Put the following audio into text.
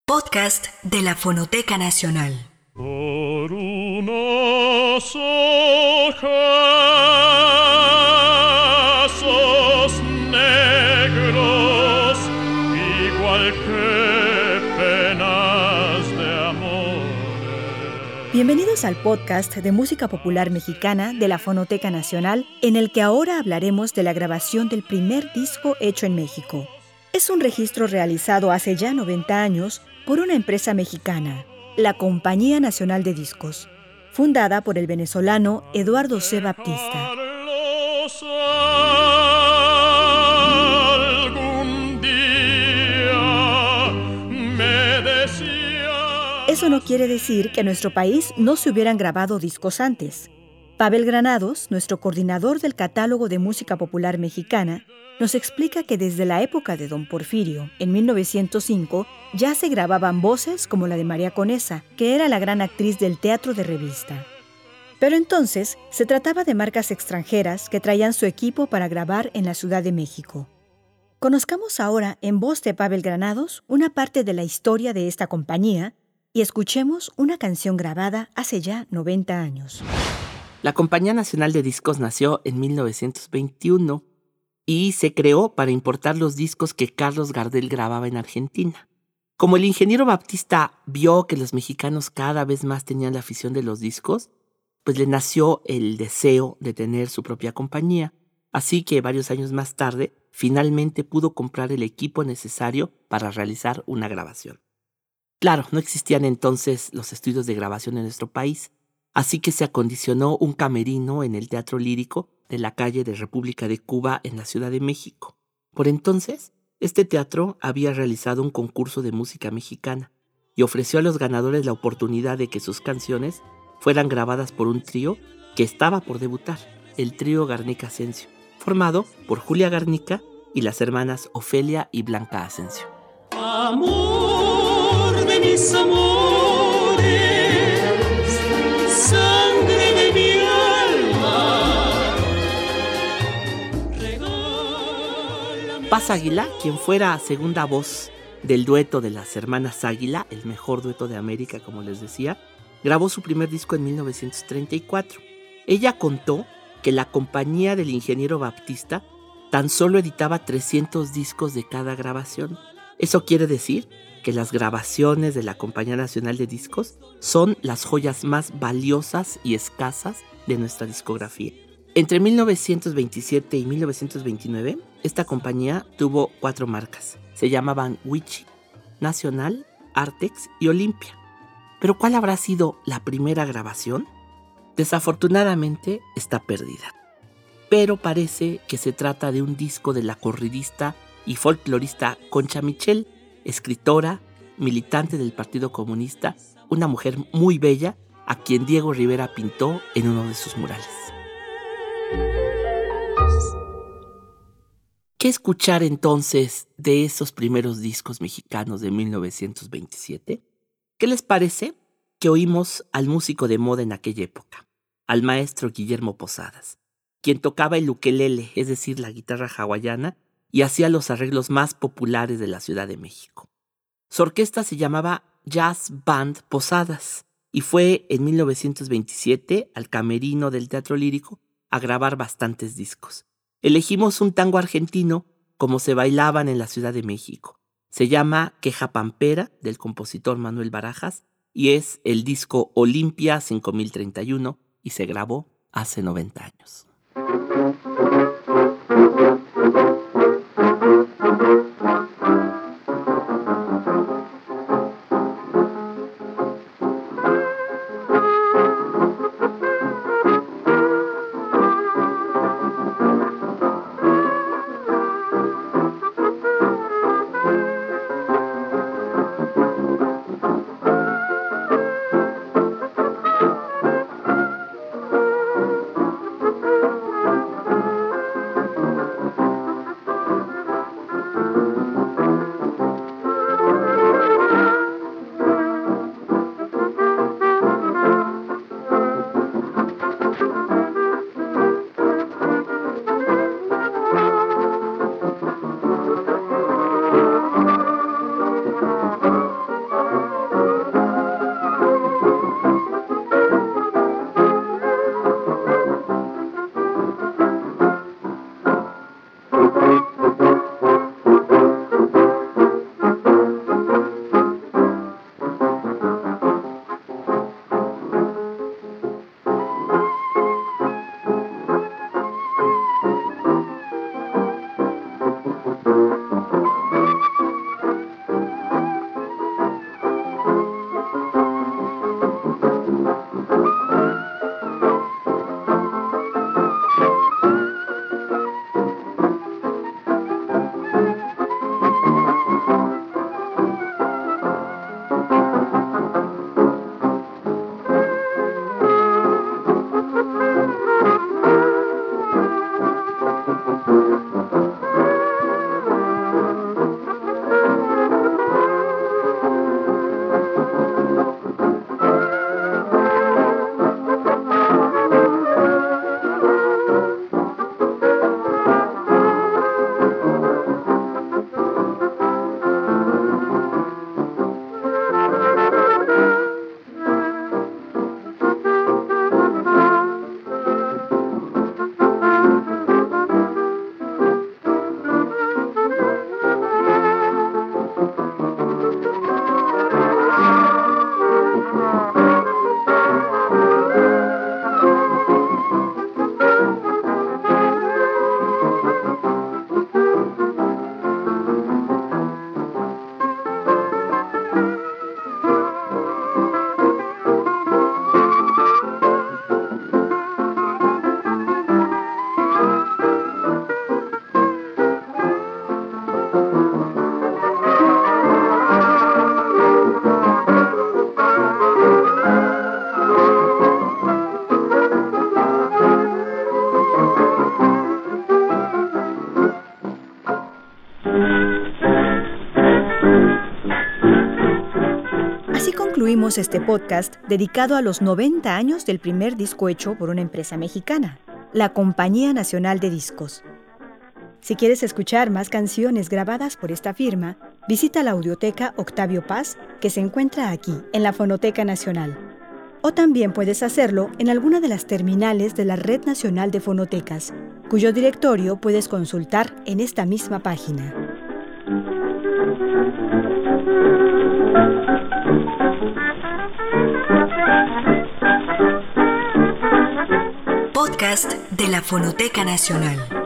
Podcast de la Fonoteca Nacional. Por unos ojazos negros, igual que penas de amor. Bienvenidos al podcast de música popular mexicana de la Fonoteca Nacional, en el que ahora hablaremos de la grabación del primer disco hecho en México. Es un registro realizado hace ya 90 años por una empresa mexicana, la Compañía Nacional de Discos, fundada por el venezolano Eduardo C. Baptista. Eso no quiere decir que en nuestro país no se hubieran grabado discos antes. Pavel Granados, nuestro coordinador del catálogo de música popular mexicana, nos explica que desde la época de Don Porfirio, en 1905, ya se grababan voces como la de María Conesa, que era la gran actriz del teatro de revista. Pero entonces se trataba de marcas extranjeras que traían su equipo para grabar en la Ciudad de México. Conozcamos ahora, en voz de Pavel Granados, una parte de la historia de esta compañía y escuchemos una canción grabada hace ya 90 años. La Compañía Nacional de Discos nació en 1921 y se creó para importar los discos que Carlos Gardel grababa en Argentina. Como el ingeniero Baptista vio que los mexicanos cada vez más tenían la afición de los discos, pues le nació el deseo de tener su propia compañía. Así que varios años más tarde, finalmente pudo comprar el equipo necesario para realizar una grabación. Claro, no existían entonces los estudios de grabación en nuestro país, así que se acondicionó un camerino en el Teatro Lírico de la calle de República de Cuba en la Ciudad de México. Por entonces, este teatro había realizado un concurso de música mexicana y ofreció a los ganadores la oportunidad de que sus canciones fueran grabadas por un trío que estaba por debutar, el trío Garnica Asensio, formado por Julia Garnica y las hermanas Ofelia y Blanca Asensio. Amor de mis amores, sangre de mi alma. Paz Águila, quien fuera segunda voz del dueto de las hermanas Águila, el mejor dueto de América, como les decía, grabó su primer disco en 1934. Ella contó que la compañía del ingeniero Baptista tan solo editaba 300 discos de cada grabación. Eso quiere decir que las grabaciones de la Compañía Nacional de Discos son las joyas más valiosas y escasas de nuestra discografía. Entre 1927 y 1929, esta compañía tuvo 4 marcas. Se llamaban Wichi, Nacional, Artex y Olimpia. ¿Pero cuál habrá sido la primera grabación? Desafortunadamente está perdida. Pero parece que se trata de un disco de la corridista y folclorista Concha Michel, escritora, militante del Partido Comunista, una mujer muy bella a quien Diego Rivera pintó en uno de sus murales. ¿Qué escuchar entonces de esos primeros discos mexicanos de 1927? ¿Qué les parece que oímos al músico de moda en aquella época, al maestro Guillermo Posadas, quien tocaba el ukelele, es decir, la guitarra hawaiana, y hacía los arreglos más populares de la Ciudad de México? Su orquesta se llamaba Jazz Band Posadas y fue en 1927 al camerino del Teatro Lírico a grabar bastantes discos. Elegimos un tango argentino como se bailaban en la Ciudad de México. Se llama Queja Pampera, del compositor Manuel Barajas, y es el disco Olimpia 5031 y se grabó hace 90 años. concluimos este podcast dedicado a los 90 años del primer disco hecho por una empresa mexicana, la Compañía Nacional de Discos. Si quieres escuchar más canciones grabadas por esta firma, visita la audioteca Octavio Paz, que se encuentra aquí, en la Fonoteca Nacional. O también puedes hacerlo en alguna de las terminales de la Red Nacional de Fonotecas, cuyo directorio puedes consultar en esta misma página. Podcast de la Fonoteca Nacional.